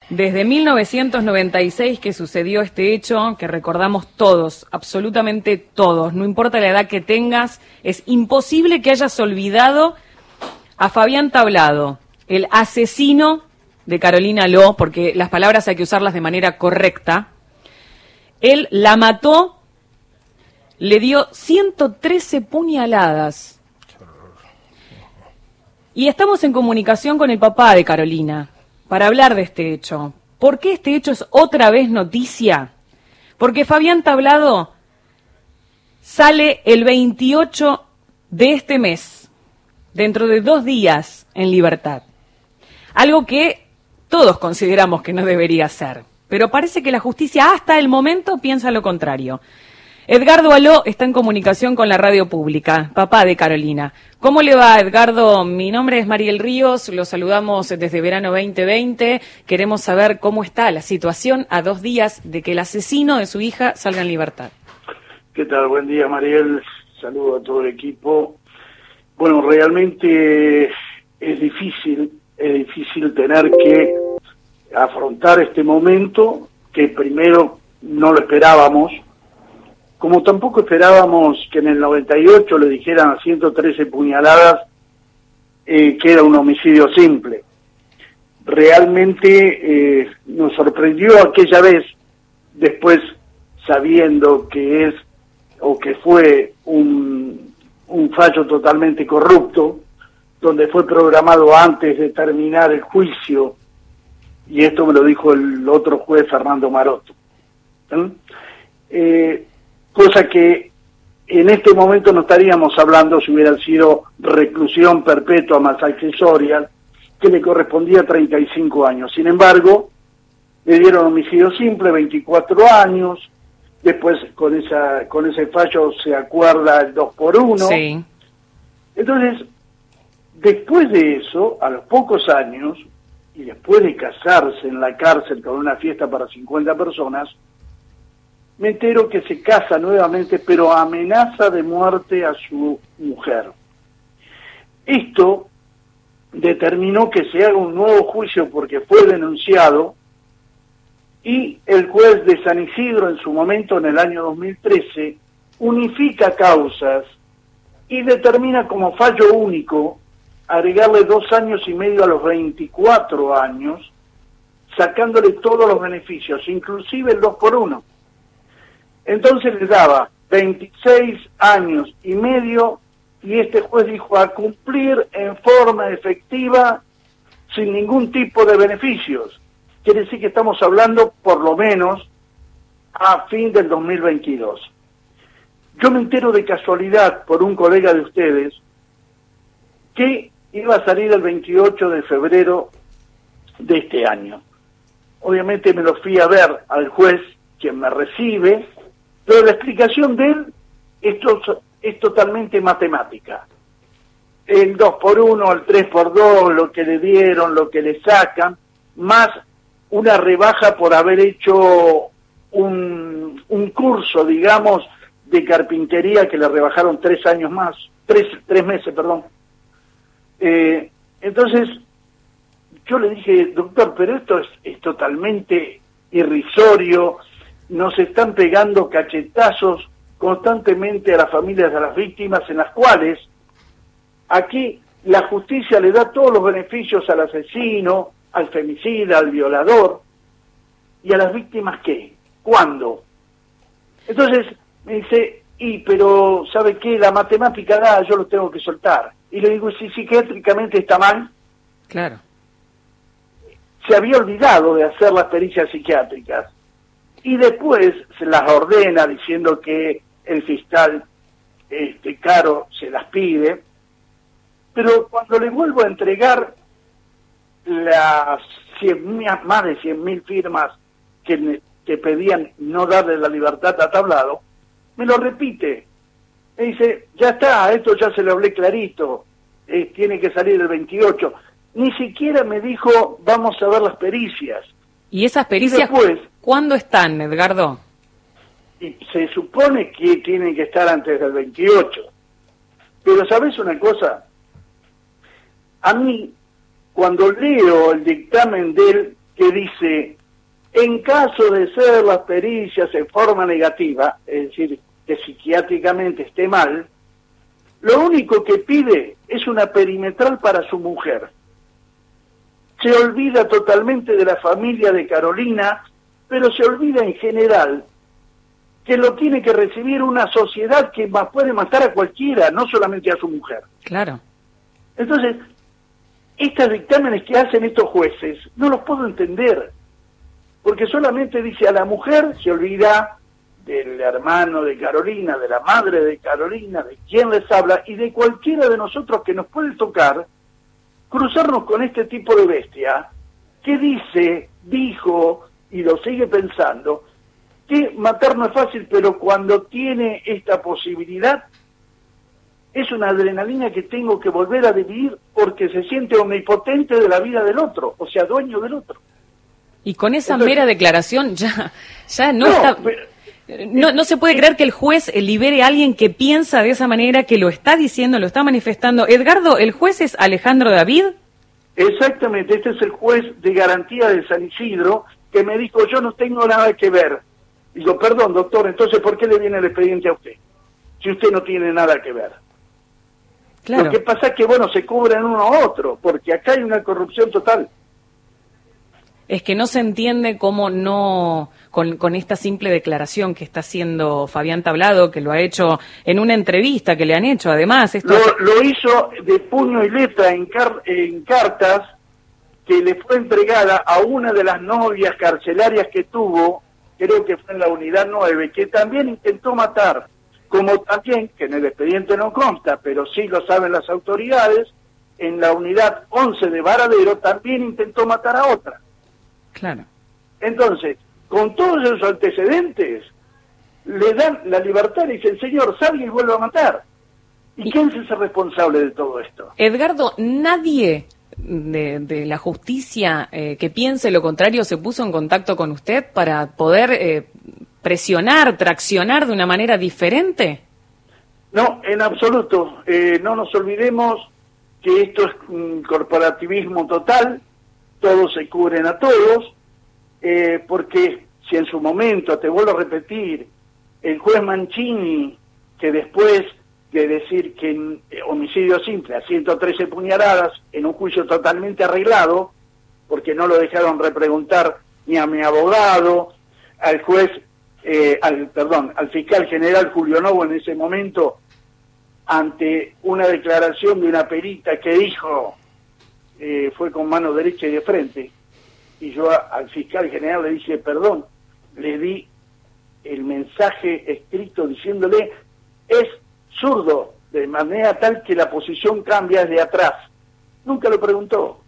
Desde 1996 que sucedió este hecho, que recordamos todos, absolutamente todos, no importa la edad que tengas, es imposible que hayas olvidado a Fabián Tablado, el asesino de Carolina Ló, porque las palabras hay que usarlas de manera correcta. Él la mató, le dio 113 puñaladas. Y estamos en comunicación con el papá de Carolina para hablar de este hecho. ¿Por qué este hecho es otra vez noticia? Porque Fabián Tablado sale el 28 de este mes, dentro de 2 días, en libertad. Algo que todos consideramos que no debería ser, pero parece que la justicia hasta el momento piensa lo contrario. Edgardo Aló está en comunicación con la radio pública, papá de Carolina. ¿Cómo le va, Edgardo? Mi nombre es Mariel Ríos, lo saludamos desde verano 2020. Queremos saber cómo está la situación a 2 días de que el asesino de su hija salga en libertad. ¿Qué tal? Buen día, Mariel. Saludo a todo el equipo. Bueno, realmente es difícil tener que afrontar este momento que primero no lo esperábamos, como tampoco esperábamos que en el 98 le dijeran a 113 puñaladas que era un homicidio simple. Realmente nos sorprendió aquella vez, después sabiendo que es o que fue un fallo totalmente corrupto, donde fue programado antes de terminar el juicio, y esto me lo dijo el otro juez, Fernando Maroto. Cosa que en este momento no estaríamos hablando si hubiera sido reclusión perpetua más accesoria, que le correspondía 35 años. Sin embargo, le dieron homicidio simple, 24 años, después con ese fallo se acuerda el 2 por 1. Sí. Entonces, después de eso, a los pocos años, y después de casarse en la cárcel con una fiesta para 50 personas, me entero que se casa nuevamente, pero amenaza de muerte a su mujer. Esto determinó que se haga un nuevo juicio porque fue denunciado, y el juez de San Isidro, en su momento, en el año 2013, unifica causas y determina como fallo único agregarle 2 años y medio a los 24 años, sacándole todos los beneficios, inclusive el 2 por 1. Entonces le daba 26 años y medio, y este juez dijo a cumplir en forma efectiva sin ningún tipo de beneficios. Quiere decir que estamos hablando por lo menos a fin del 2022. Yo me entero de casualidad por un colega de ustedes que iba a salir el 28 de febrero de este año. Obviamente me lo fui a ver al juez, quien me recibe, pero la explicación de él es totalmente matemática. El 2 por 1, el 3 por 2, lo que le dieron, lo que le sacan, más una rebaja por haber hecho un curso, digamos, de carpintería que le rebajaron 3 años más, 3 meses, perdón. Entonces, yo le dije, doctor, pero esto es totalmente irrisorio, nos están pegando cachetazos constantemente a las familias de las víctimas, en las cuales aquí la justicia le da todos los beneficios al asesino, al femicida, al violador, y a las víctimas ¿qué? ¿Cuándo? Entonces me dice, pero ¿sabe qué? La matemática da, yo lo tengo que soltar. Y le digo, si psiquiátricamente está mal. Claro. Se había olvidado de hacer las pericias psiquiátricas, y después se las ordena diciendo que el fiscal Caro se las pide, pero cuando le vuelvo a entregar las más de 100.000 firmas que pedían no darle la libertad a Tablado, me lo repite. Me dice, ya está, esto ya se lo hablé clarito, tiene que salir el 28. Ni siquiera me dijo, vamos a ver las pericias. ¿Y esas pericias cuándo están, Edgardo? Y se supone que tienen que estar antes del 28. Pero ¿sabes una cosa? A mí, cuando leo el dictamen de él, que dice, en caso de ser las pericias en forma negativa, es decir, que psiquiátricamente esté mal, lo único que pide es una perimetral para su mujer. Se olvida totalmente de la familia de Carolina, pero se olvida en general que lo tiene que recibir una sociedad que puede matar a cualquiera, no solamente a su mujer. Claro. Entonces, estos dictámenes que hacen estos jueces, no los puedo entender, porque solamente dice a la mujer, se olvida del hermano de Carolina, de la madre de Carolina, de quien les habla, y de cualquiera de nosotros que nos puede tocar cruzarnos con este tipo de bestia, que dijo, y lo sigue pensando, que matar no es fácil, pero cuando tiene esta posibilidad, es una adrenalina que tengo que volver a vivir porque se siente omnipotente de la vida del otro, o sea, dueño del otro. Y con esa mera declaración ya no está... No se puede creer que el juez libere a alguien que piensa de esa manera, que lo está diciendo, lo está manifestando. Edgardo, ¿el juez es Alejandro David? Exactamente, este es el juez de garantía de San Isidro, que me dijo, yo no tengo nada que ver. Digo, perdón, doctor, entonces, ¿por qué le viene el expediente a usted? Si usted no tiene nada que ver. Claro. Lo que pasa es que, se cubren uno a otro, porque acá hay una corrupción total. Es que no se entiende cómo no, con esta simple declaración que está haciendo Fabián Tablado, que lo ha hecho en una entrevista que le han hecho, además. Lo hizo de puño y letra en cartas que le fue entregada a una de las novias carcelarias que tuvo, creo que fue en la unidad 9, que también intentó matar, como también, que en el expediente no consta, pero sí lo saben las autoridades, en la unidad 11 de Varadero también intentó matar a otra. Claro. Entonces, con todos esos antecedentes, le dan la libertad y dicen, señor, salga y vuelve a matar. ¿Y quién es el responsable de todo esto? Edgardo, nadie de la justicia que piense lo contrario se puso en contacto con usted para poder presionar, traccionar de una manera diferente. No, en absoluto. No nos olvidemos que esto es un corporativismo total, todos se cubren a todos, porque si en su momento, te vuelvo a repetir, el juez Mancini, que después de decir que en homicidio simple a 113 puñaladas, en un juicio totalmente arreglado, porque no lo dejaron repreguntar ni a mi abogado, al juez, al fiscal general Julio Novo en ese momento, ante una declaración de una perita que dijo, fue con mano derecha y de frente, y yo al fiscal general le dije, perdón, le di el mensaje escrito diciéndole, es zurdo, de manera tal que la posición cambia desde atrás. Nunca lo preguntó.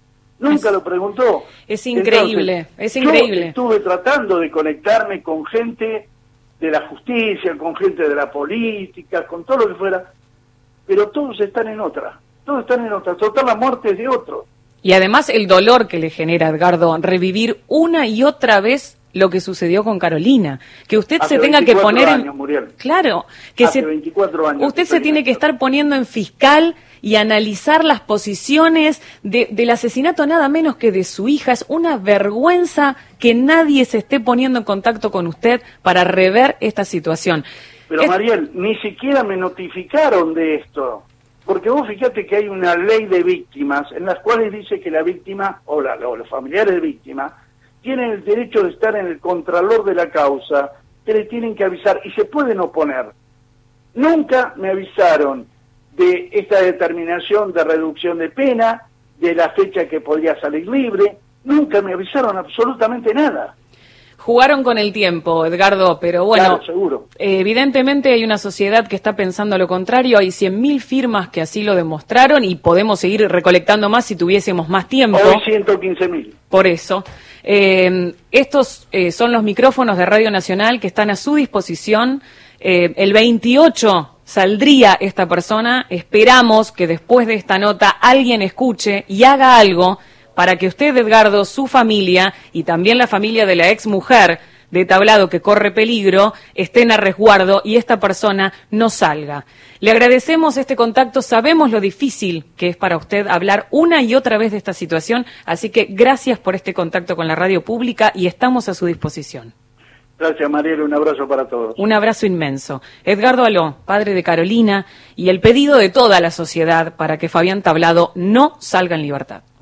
Es increíble, entonces, es increíble. Yo estuve tratando de conectarme con gente de la justicia, con gente de la política, con todo lo que fuera, pero todos están en otra. Total, la muerte es de otro. Y además el dolor que le genera, Edgardo, revivir una y otra vez lo que sucedió con Carolina, que usted se tenga que poner años, Muriel. Claro, que hace 24 años usted se tiene que estar poniendo en fiscal y analizar las posiciones del asesinato nada menos que de su hija. Es una vergüenza que nadie se esté poniendo en contacto con usted para rever esta situación. Pero Mariel, ni siquiera me notificaron de esto, porque vos fíjate que hay una ley de víctimas en las cuales dice que la víctima o los familiares de víctima tienen el derecho de estar en el contralor de la causa, que le tienen que avisar y se pueden oponer. Nunca me avisaron de esta determinación de reducción de pena, de la fecha que podría salir libre, nunca me avisaron absolutamente nada. Jugaron con el tiempo, Edgardo, pero bueno, claro, seguro. Evidentemente hay una sociedad que está pensando lo contrario, hay 100.000 firmas que así lo demostraron y podemos seguir recolectando más si tuviésemos más tiempo. Hoy 115.000. Por eso. Estos son los micrófonos de Radio Nacional que están a su disposición. El 28 saldría esta persona. Esperamos que después de esta nota alguien escuche y haga algo para que usted, Edgardo, su familia y también la familia de la ex mujer de Tablado que corre peligro estén a resguardo y esta persona no salga. Le agradecemos este contacto, sabemos lo difícil que es para usted hablar una y otra vez de esta situación, así que gracias por este contacto con la radio pública y estamos a su disposición. Gracias, Mariela, un abrazo para todos. Un abrazo inmenso. Edgardo Aló, padre de Carolina, y el pedido de toda la sociedad para que Fabián Tablado no salga en libertad.